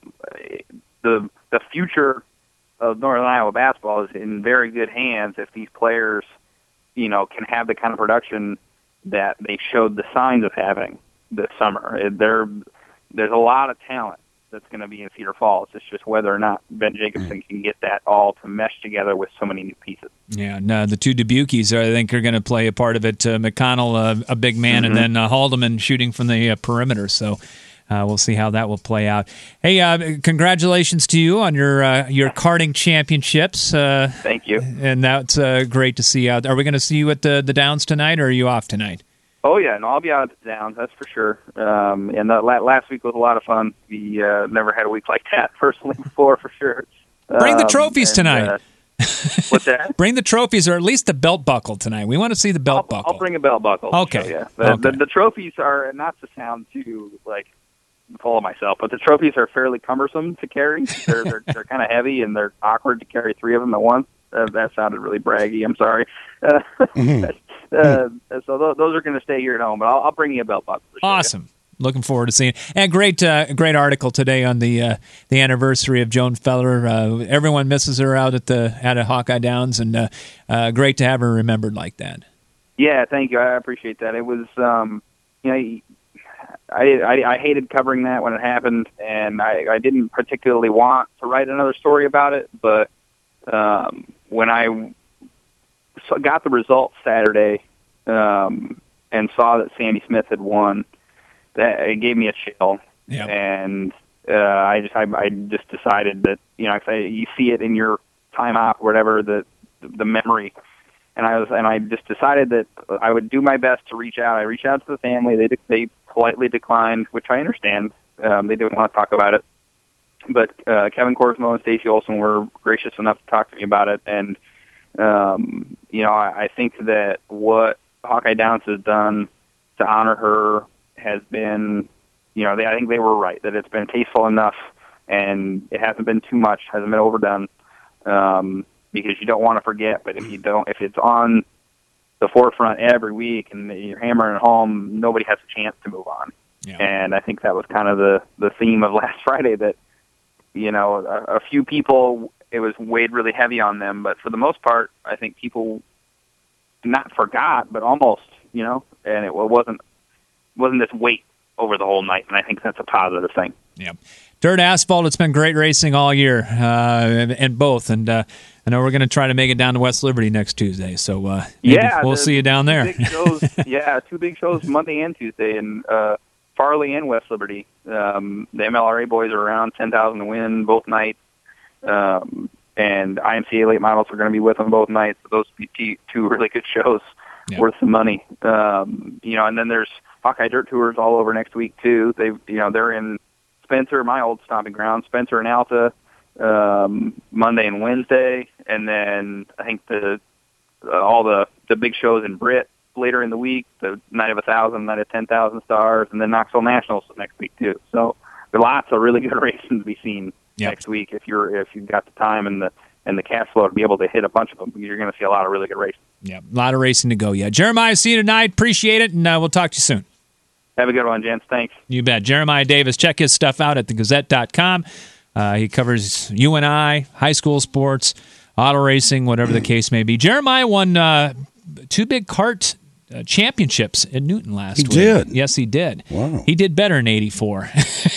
the the future of Northern Iowa basketball is in very good hands if these players, you know, can have the kind of production that they showed the signs of having this summer. There, there's a lot of talent that's going to be in Cedar Falls. It's just whether or not Ben Jacobson can get that all to mesh together with so many new pieces. Yeah, no, the two Dubukis, I think, are going to play a part of it. Uh, McConnell, uh, a big man, Mm-hmm. and then uh, Haldeman shooting from the uh, perimeter. So uh, we'll see how that will play out. Hey, uh, congratulations to you on your uh, your karting championships. Uh, Thank you. And that's uh, great to see out. Are we going to see you at the, the Downs tonight, or are you off tonight? Oh, yeah, no, I'll be out at the Downs, that's for sure. Um, and the, la- last week was a lot of fun. We uh, never had a week like that personally before, for sure. Bring the Um, trophies and, tonight. Uh, what's that? Bring the trophies, or at least the belt buckle tonight. We want to see the belt I'll, buckle. I'll bring a belt buckle. Okay. So, yeah. The, Okay. the, the trophies are, not to sound too, like, full of myself, but the trophies are fairly cumbersome to carry. They're they're, they're kind of heavy, and they're awkward to carry three of them at once. Uh, that sounded really braggy. I'm sorry. Uh, uh, so th- those are going to stay here at home, but I'll, I'll bring you a belt buckle. for sure. Awesome. Looking forward to seeing it. And great, uh, great article today on the uh, the anniversary of Joan Feller. Uh, everyone misses her out at the at a Hawkeye Downs, and uh, uh, great to have her remembered like that. Yeah, thank you. I appreciate that. It was, um, you know, I, I I hated covering that when it happened, and I, I didn't particularly want to write another story about it. But um, when I so got the results Saturday um, and saw that Sandy Smith had won, that it gave me a chill. Yeah. And uh, I just I, I just decided that, you know, if I, you see it in your time off or whatever, the the memory. And I was, and I just decided that I would do my best to reach out. I reached out to the family. They they politely declined, which I understand. Um, they didn't want to talk about it. But uh, Kevin Korsmo and Stacey Olson were gracious enough to talk to me about it. And um, you know, I, I think that what Hawkeye Downs has done to honor her has been, you know, they, I think they were right that it's been tasteful enough, and it hasn't been too much, hasn't been overdone. Um, because you don't want to forget, but if you don't, if it's on the forefront every week and you're hammering it home, nobody has a chance to move on. Yeah. And I think that was kind of the, the theme of last Friday, that, you know, a, a few people, it was weighed really heavy on them, but for the most part, I think people not forgot, but almost, you know, and it wasn't, wasn't this weight over the whole night, and I think that's a positive thing. Yeah. Dirt asphalt, it's been great racing all year, uh, and both. And uh, I know we're going to try to make it down to West Liberty next Tuesday, so uh, maybe yeah, we'll the, see you down there. Big shows, yeah, two big shows Monday and Tuesday, and uh, Farley and West Liberty. Um, the M L R A boys are around ten thousand to win both nights, um, and I M C A late models are going to be with them both nights. So those will be two really good shows, yeah. worth some money. Um, you know, and then there's Hawkeye Dirt Tours all over next week too. They, you know, they're in Spencer, my old stomping ground, Spencer and Alta, um, Monday and Wednesday, and then I think the uh, all the the big shows in Britt later in the week, the Night of a Thousand, Night of Ten Thousand Stars, and then Knoxville Nationals next week too. So there are lots of really good racing to be seen yep. next week if you're if you've got the time and the and the cash flow to be able to hit a bunch of them. You're going to see a lot of really good racing. Yeah, a lot of racing to go. Yeah, Jeremiah, see you tonight. Appreciate it, and uh, we'll talk to you soon. Have a good one, gents. Thanks. You bet. Jeremiah Davis. Check his stuff out at the gazette dot com. Uh, he covers U N I, high school sports, auto racing, whatever the case may be. Jeremiah won uh, two big kart uh, championships in Newton last he week. He did. Yes, he did. Wow. He did better in eighty-four.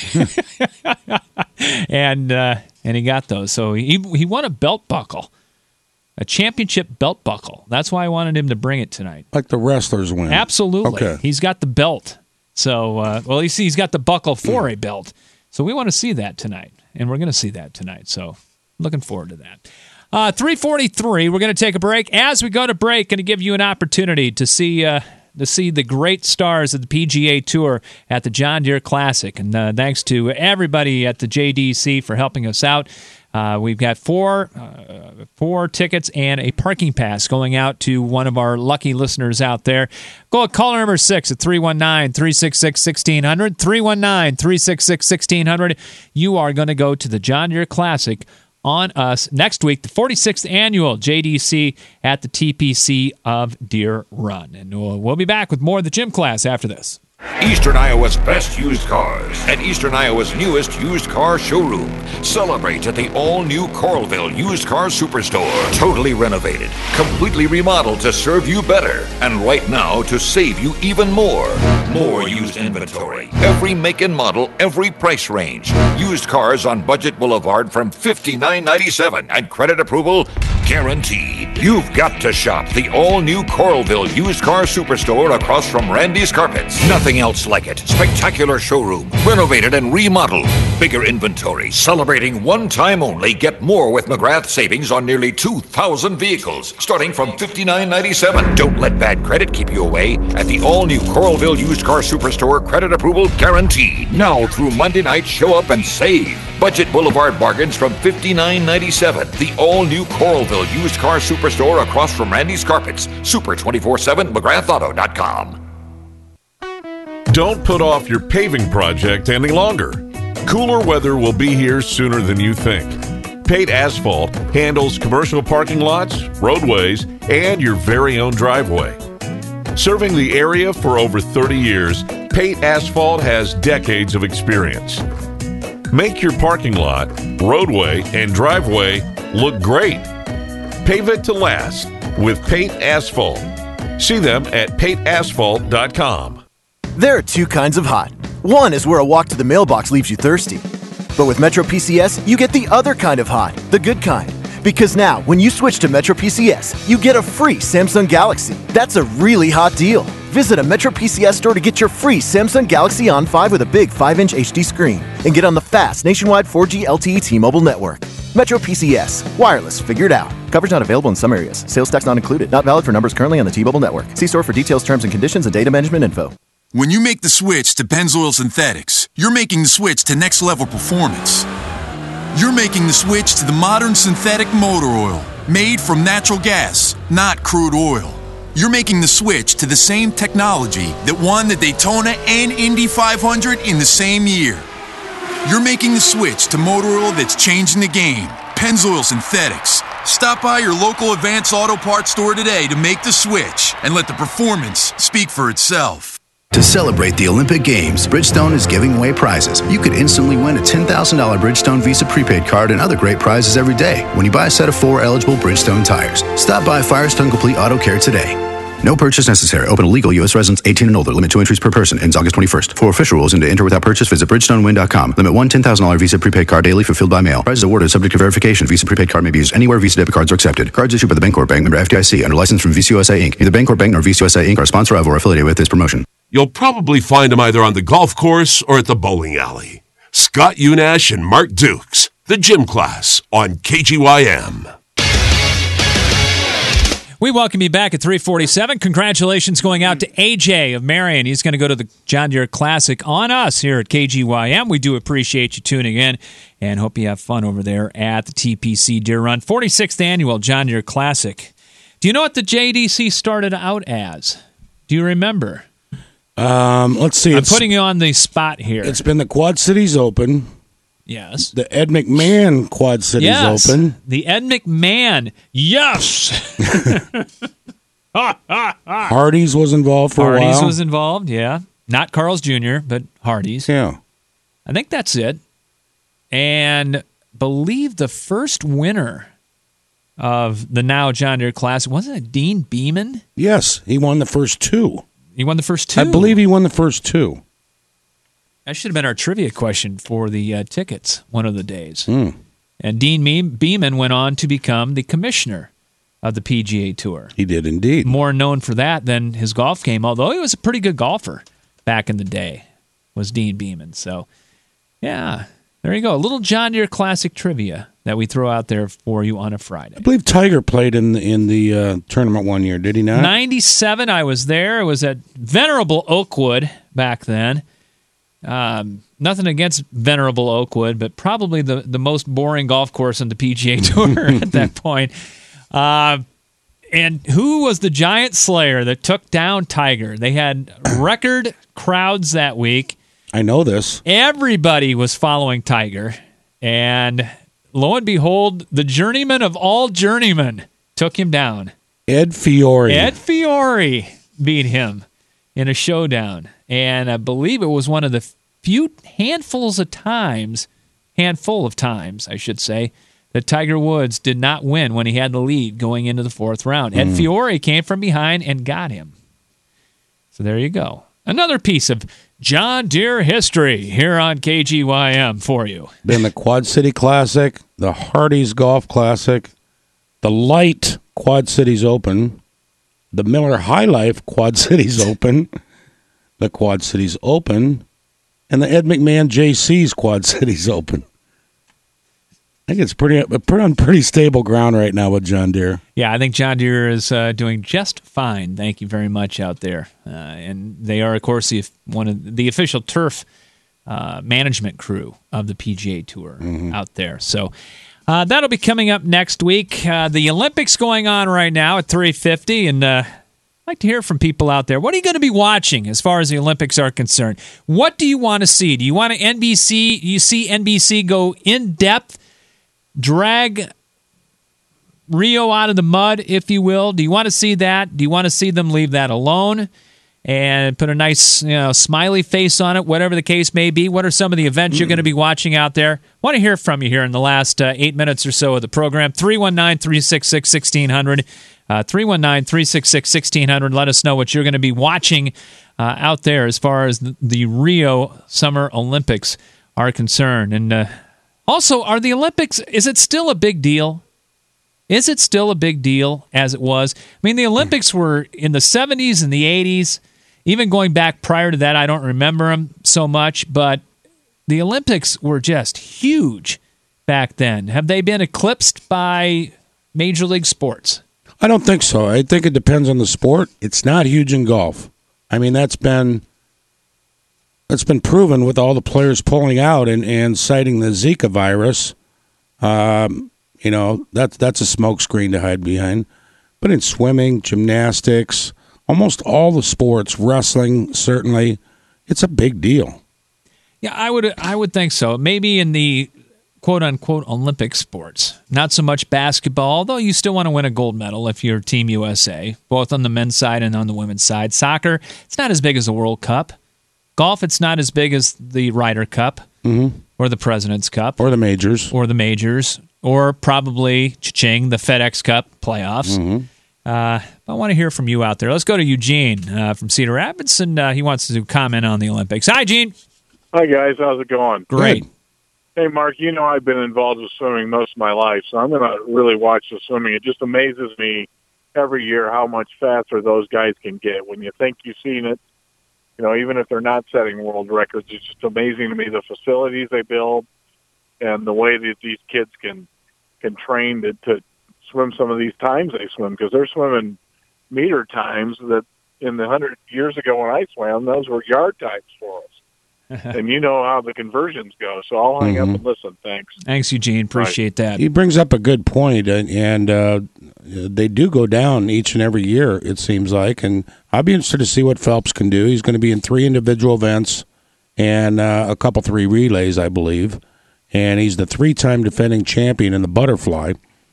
and uh, and he got those. So he he won a belt buckle. A championship belt buckle. That's why I wanted him to bring it tonight. Like the wrestlers win. Absolutely. Okay. He's got the belt. So, uh, well, you see, he's got the buckle for a belt. So we want to see that tonight. and we're going to see that tonight. So looking forward to that. Uh, three forty-three, we're going to take a break. As we go to break, going to give you an opportunity to see uh, to see the great stars of the P G A Tour at the John Deere Classic. And uh, thanks to everybody at the J D C for helping us out. Uh, we've got four uh, four tickets and a parking pass going out to one of our lucky listeners out there. Go at caller number six at three one nine, three six six, one six zero zero, three one nine, three six six, one six zero zero. You are going to go to the John Deere Classic on us next week, the forty-sixth annual J D C at the T P C of Deer Run. And we'll, we'll be back with more of the gym class after this. Eastern Iowa's best used cars and Eastern Iowa's newest used car showroom celebrates at the all-new Coralville Used Car Superstore. Totally renovated, completely remodeled to serve you better, and right now to save you even more. More used inventory, every make and model, every price range. Used cars on Budget Boulevard from fifty-nine ninety-seven and credit approval guaranteed. You've got to shop the all-new Coralville Used Car Superstore across from Randy's Carpets. Nothing else like it. Spectacular showroom, renovated and remodeled. Bigger inventory, celebrating one time only. Get more with McGrath savings on nearly two thousand vehicles, starting from fifty-nine ninety-seven. Don't let bad credit keep you away at the all-new Coralville Used Car Superstore, credit approval guaranteed. Now through Monday night, show up and save. Budget Boulevard bargains from fifty-nine ninety-seven. The all-new Coralville Used Car Superstore across from Randy's Carpets. Super twenty-four seven, McGrath Auto dot com. Don't put off your paving project any longer. Cooler weather will be here sooner than you think. Pate Asphalt handles commercial parking lots, roadways, and your very own driveway. Serving the area for over thirty years, Pate Asphalt has decades of experience. Make your parking lot, roadway, and driveway look great. Pave it to last with Pate Asphalt. See them at pate asphalt dot com. There are two kinds of hot. One is where a walk to the mailbox leaves you thirsty. But with Metro P C S, you get the other kind of hot, the good kind. Because now, when you switch to Metro P C S, you get a free Samsung Galaxy. That's a really hot deal. Visit a Metro P C S store to get your free Samsung Galaxy On five with a big five inch H D screen. And get on the fast nationwide four G L T E T-Mobile network. Metro P C S. Wireless. Figured out. Coverage not available in some areas. Sales tax not included. Not valid for numbers currently on the T-Mobile network. See store for details, terms, and conditions, and data management info. When you make the switch to Pennzoil Synthetics, you're making the switch to next level performance. You're making the switch to the modern synthetic motor oil, made from natural gas, not crude oil. You're making the switch to the same technology that won the Daytona and Indy five hundred in the same year. You're making the switch to motor oil that's changing the game, Pennzoil Synthetics. Stop by your local Advance Auto Parts store today to make the switch and let the performance speak for itself. To celebrate the Olympic Games, Bridgestone is giving away prizes. You could instantly win a ten thousand dollars Bridgestone Visa prepaid card and other great prizes every day when you buy a set of four eligible Bridgestone tires. Stop by Firestone Complete Auto Care today. No purchase necessary. Open to legal U S residents eighteen and older. Limit two entries per person. Ends August twenty-first. For official rules and to enter without purchase, visit Bridgestone Win dot com. Limit one ten thousand dollars Visa prepaid card daily fulfilled by mail. Prizes awarded subject to verification. Visa prepaid card may be used anywhere Visa debit cards are accepted. Cards issued by the Bancorp Bank, member F D I C, under license from Visa U S A Incorporated. Neither Bancorp Bank nor Visa U S A Incorporated are a sponsor of or affiliated with this promotion. You'll probably find them either on the golf course or at the bowling alley. Scott Unash and Mark Dukes, the gym class on K G Y M. We welcome you back at three forty-seven. Congratulations going out to A J of Marion. He's going to go to the John Deere Classic on us here at K G Y M. We do appreciate you tuning in and hope you have fun over there at the T P C Deer Run. forty-sixth annual John Deere Classic. Do you know what the J D C started out as? Do you remember? Um, let's see. I'm putting you on the spot here. It's been the Quad Cities Open. Yes. The Ed McMahon Quad Cities yes. Open. The Ed McMahon. Yes. Hardee's was involved for Hardee's a while. Hardee's was involved, yeah. Not Carl's Junior, but Hardee's. Yeah. I think that's it. And believe the first winner of the now John Deere Classic, wasn't it Dean Beeman? Yes, he won the first two. He won the first two? I believe he won the first two. That should have been our trivia question for the uh, tickets one of the days. Mm. And Dean Me- Beeman went on to become the commissioner of the P G A Tour. He did indeed. More known for that than his golf game, although he was a pretty good golfer back in the day, was Dean Beeman. So, yeah, There you go. A little John Deere Classic trivia that we throw out there for you on a Friday. I believe Tiger played in the, in the uh, tournament one year, did he not? ninety-seven, I was there. It was at Venerable Oakwood back then. Um, nothing against Venerable Oakwood, but probably the, the most boring golf course on the P G A Tour at that point. Uh, and who was the giant slayer that took down Tiger? They had record crowds that week. I know this. Everybody was following Tiger, and lo and behold, the journeyman of all journeymen took him down. Ed Fiore. Ed Fiore beat him in a showdown, and I believe it was one of the few handfuls of times, handful of times, I should say, that Tiger Woods did not win when he had the lead going into the fourth round. Mm. Ed Fiore came from behind and got him. So there you go. Another piece of John Deere history here on K G Y M for you. Then the Quad City Classic, the Hardee's Golf Classic, the Light Quad Cities Open, the Miller High Life Quad Cities Open, the Quad Cities Open, and the Ed McMahon J C's Quad Cities Open. I think it's pretty, pretty on pretty stable ground right now with John Deere. Yeah, I think John Deere is uh, doing just fine. Thank you very much out there. Uh, and they are, of course, the, one of the official turf uh, management crew of the P G A Tour mm-hmm. out there. So uh, that'll be coming up next week. Uh, the Olympics going on right now at three fifty, and uh, I'd like to hear from people out there. What are you going to be watching as far as the Olympics are concerned? What do you want to see? Do you want to N B C? You see N B C go in depth? Drag Rio out of the mud, if you will. Do you want to see that? Do you want to see them leave that alone and put a nice, you know, smiley face on it, whatever the case may be? What are some of the events mm. you're going to be watching out there? Want to hear from you here in the last uh, eight minutes or so of the program. three one nine, three six six, one six zero zero. Uh, three one nine, three six six, one six zero zero. Let us know what you're going to be watching uh, out there as far as the, the Rio Summer Olympics are concerned. And uh, also, are the Olympics, is it still a big deal? Is it still a big deal as it was? I mean, the Olympics were in the seventies and the eighties. Even going back prior to that, I don't remember them so much, but the Olympics were just huge back then. Have they been eclipsed by Major League Sports? I don't think so. I think it depends on the sport. It's not huge in golf. I mean, that's been... It's been proven with all the players pulling out and, and citing the Zika virus. Um, you know, that's, that's a smokescreen to hide behind. But in swimming, gymnastics, almost all the sports, wrestling, certainly, it's a big deal. Yeah, I would I would think so. Maybe in the quote-unquote Olympic sports. Not so much basketball, although you still want to win a gold medal if you're Team U S A, both on the men's side and on the women's side. Soccer, it's not as big as the World Cup. Golf, it's not as big as the Ryder Cup mm-hmm. or the President's Cup. Or the majors. Or the majors. Or probably, cha-ching, the FedEx Cup playoffs. Mm-hmm. Uh, I want to hear from you out there. Let's go to Eugene uh, from Cedar Rapids, and uh, he wants to comment on the Olympics. Hi, Gene. Hi, guys. How's it going? Great. Hey, Mark, you know I've been involved with swimming most of my life, so I'm going to really watch the swimming. It just amazes me every year how much faster those guys can get. When you think you've seen it, you know, even if they're not setting world records, it's just amazing to me the facilities they build and the way that these kids can can train to, to swim some of these times they swim, because they're swimming meter times that in the hundred years ago when I swam, those were yard times for us. And you know how the conversions go, so I'll hang mm-hmm. up and listen. Thanks. Thanks, Eugene. Appreciate right. that. He brings up a good point, and, and uh, they do go down each and every year, it seems like, and I'll be interested to see what Phelps can do. He's going to be in three individual events and uh, a couple three relays, I believe, and he's the three-time defending champion in the butterfly.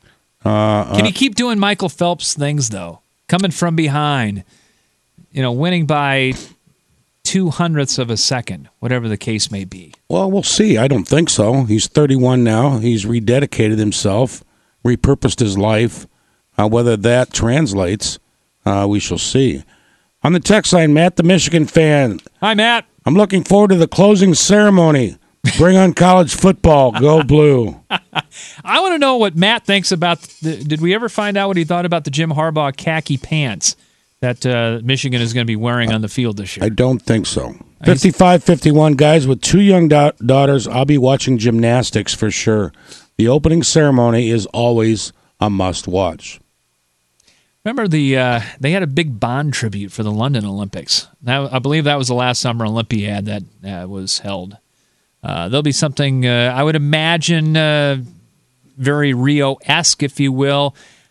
Uh, can uh, he keep doing Michael Phelps things, though? Coming from behind, you know, winning by two hundredths of a second, whatever the case may be. Well, we'll see. I don't think so. He's thirty-one now. He's rededicated himself, repurposed his life. Uh, whether that translates, uh, we shall see. On the text line, Matt, the Michigan fan. Hi, Matt. I'm looking forward to the closing ceremony. Bring on college football. Go blue. I want to know what Matt thinks about the, did we ever find out what he thought about the Jim Harbaugh khaki pants that uh, Michigan is going to be wearing on the field this year? I don't think so. fifty-five fifty-one, guys with two young da- daughters. I'll be watching gymnastics for sure. The opening ceremony is always a must-watch. Remember the uh, they had a big Bond tribute for the London Olympics. That, I believe that was the last Summer Olympiad that uh, was held. Uh, there'll be something, uh, I would imagine, uh, very Rio-esque, if you will.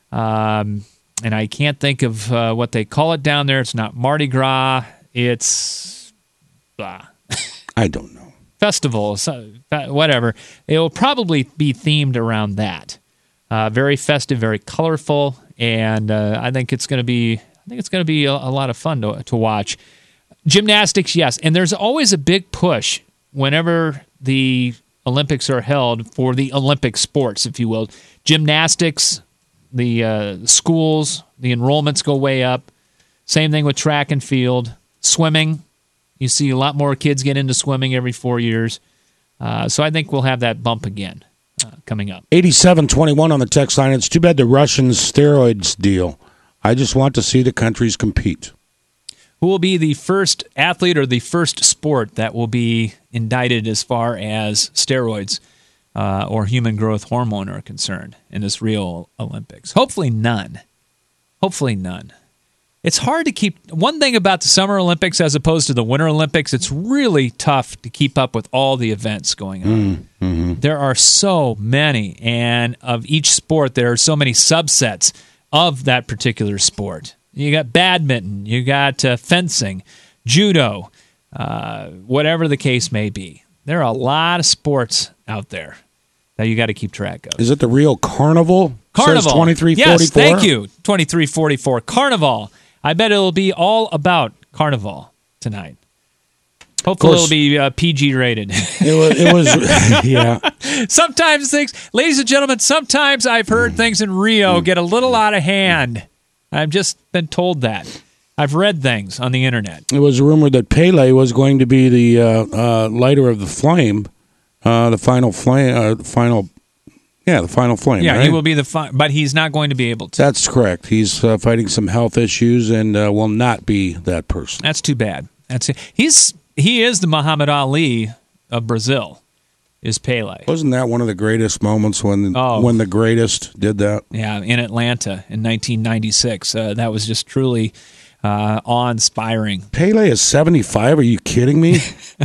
Um, and I can't think of uh, what they call it down there. It's not Mardi Gras. It's... Blah. I don't know. Festival, so, whatever. It will probably be themed around that. Uh, very festive, very colorful, and uh, I think it's going to be. I think it's going to be a, a lot of fun to to watch. Gymnastics, yes, and there's always a big push whenever the Olympics are held for the Olympic sports, if you will. Gymnastics, the uh, schools, the enrollments go way up. Same thing with track and field, swimming. You see a lot more kids get into swimming every four years. Uh, so I think we'll have that bump again uh, coming up. eighty-seven twenty-one on the text line. It's too bad the Russians steroids deal. I just want to see the countries compete. Who will be the first athlete or the first sport that will be indicted as far as steroids uh, or human growth hormone are concerned in this Rio Olympics? Hopefully none. Hopefully none. It's hard to keep... One thing about the Summer Olympics as opposed to the Winter Olympics, it's really tough to keep up with all the events going on. Mm, mm-hmm. There are so many, and of each sport, there are so many subsets of that particular sport. You got badminton, you got uh, fencing, judo, uh, whatever the case may be. There are a lot of sports out there that you got to keep track of. Is it the Rio Carnival? Carnival. Says twenty-three forty-four? Yes, thank you. twenty-three forty-four. Carnival. I bet it'll be all about Carnival tonight. Hopefully it'll be uh, P G rated. It was, it was yeah. Sometimes things, ladies and gentlemen, sometimes I've heard things in Rio get a little out of hand. I've just been told that. I've read things on the internet. It was rumored that Pele was going to be the uh, uh, lighter of the flame, uh, the final flame, uh, final, yeah, the final flame. Yeah, right? he will be the, fi- but he's not going to be able to. That's correct. He's uh, fighting some health issues and uh, will not be that person. That's too bad. That's it. He's he is the Muhammad Ali of Brazil. Is Pele. Wasn't that one of the greatest moments when Oh. when the greatest did that? Yeah, in Atlanta in nineteen ninety-six. Uh, that was just truly uh, awe-inspiring. Pele is seventy-five. Are you kidding me?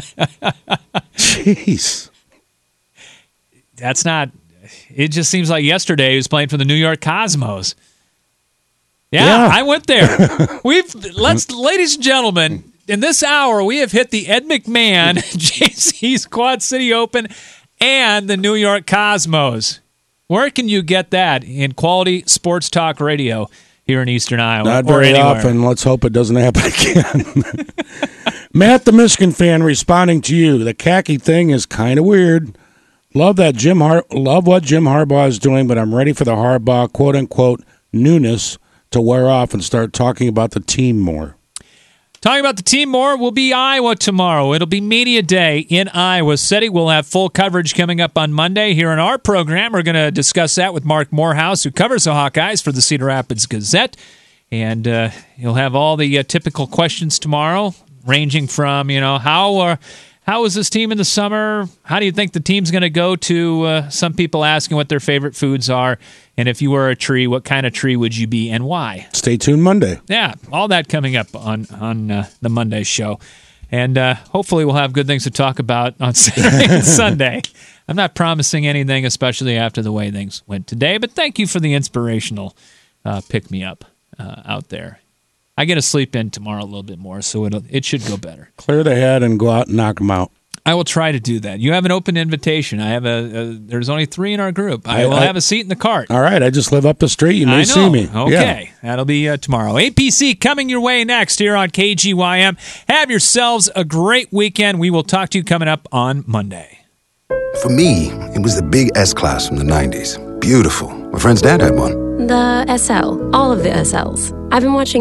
Jeez. That's not. It just seems like yesterday he was playing for the New York Cosmos. Yeah, Yeah. I went there. We've let's, ladies and gentlemen, in this hour we have hit the Ed McMahon J C's Quad City Open and the New York Cosmos. Where can you get that in quality sports talk radio here in Eastern Iowa? Not or very anywhere? often. Let's hope it doesn't happen again. Matt, the Michigan fan, responding to you. The khaki thing is kind of weird. Love that Jim Har- Love what Jim Harbaugh is doing, but I'm ready for the Harbaugh quote unquote newness to wear off and start talking about the team more. Talking about the team more, will be Iowa tomorrow. It'll be Media Day in Iowa City. We'll have full coverage coming up on Monday here in our program. We're going to discuss that with Mark Morehouse, who covers the Hawkeyes for the Cedar Rapids Gazette. And uh, he'll have all the uh, typical questions tomorrow, ranging from, you know, how uh, how is this team in the summer? How do you think the team's going to go to uh, some people asking what their favorite foods are? And if you were a tree, what kind of tree would you be and why? Stay tuned Monday. Yeah, all that coming up on, on uh, the Monday show. And uh, hopefully we'll have good things to talk about on Saturday and Sunday. I'm not promising anything, especially after the way things went today, but thank you for the inspirational uh, pick-me-up uh, out there. I get to sleep in tomorrow a little bit more, so it'll, it should go better. Clear the head and go out and knock them out. I will try to do that. You have an open invitation. I have a, a there's only three in our group. I, I- will I- have a seat in the cart. All right, I just live up the street. You may I know. see me. Okay, Yeah. that'll be uh, tomorrow. A P C coming your way next here on K G Y M. Have yourselves a great weekend. We will talk to you coming up on Monday. For me, it was the big S-Class from the nineties. Beautiful. My friend's dad had one. The S L. All of the S Ls. I've been watching